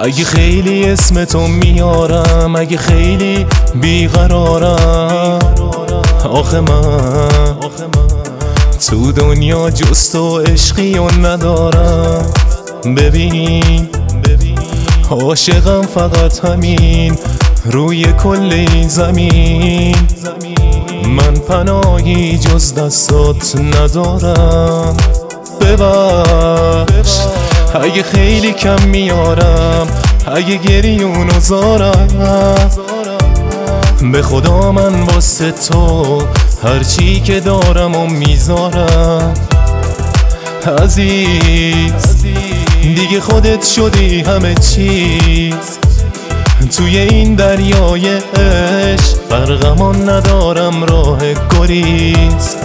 اگه خیلی اسم تو میارم، اگه خیلی بیقرارم، آخه من تو دنیا جز تو عشقی و ندارم. ببین عاشقم فقط همین روی کل این زمین، من پناهی جز دستات ندارم. ببخش اگه خیلی کم میارم، اگه گریونو زارم، به خدا من واسه تو هرچی که دارم و میذارم. عزیز دیگه خودت شدی همه چیز، توی این دریای عشق غرقمان ندارم راه گریز.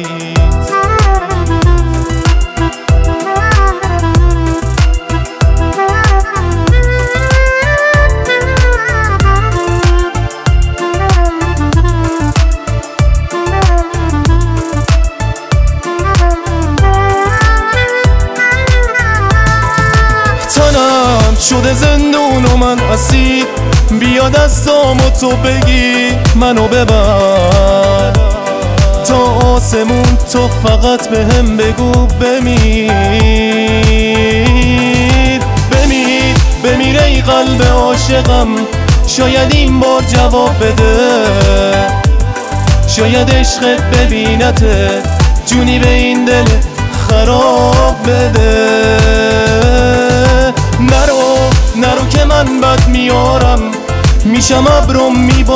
تنم شده زندون و من اسیر، بیا دستامو تو بگی منو ببر تا آسمون، تو فقط بهم بگو بمیر بمیر بمیر ای قلب عاشقم، شاید این بار جواب بده، شاید عشقت ببینتت جونی به این دل خراب بده. نرو که من بد میارم، میشم ابرم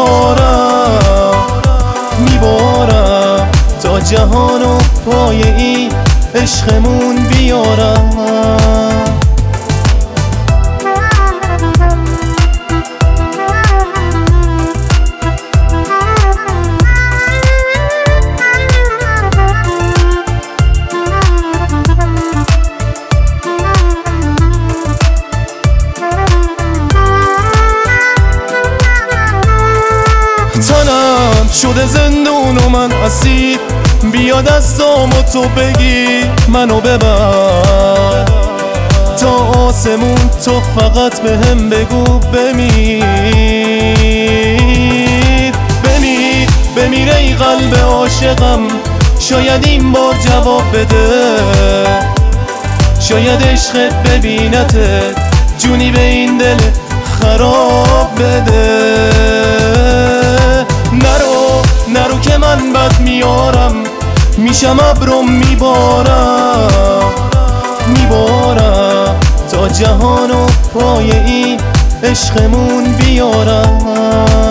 میبارم تا جهانو پای این عشقمون بیارم. تنم شده زندون و من اسیر، بیا دستامو تو بگی منو ببر تا آسمون، تو فقط بهم بگو بمیر بمیر بمیر ای قلب عاشقم، شاید این بار جواب بده، شاید عشقت ببینتت جونی به این دل خراب بده. نرو که من بد میارم، میشم ابرم میبارم تا جهانو پای این عشقمون بیارم.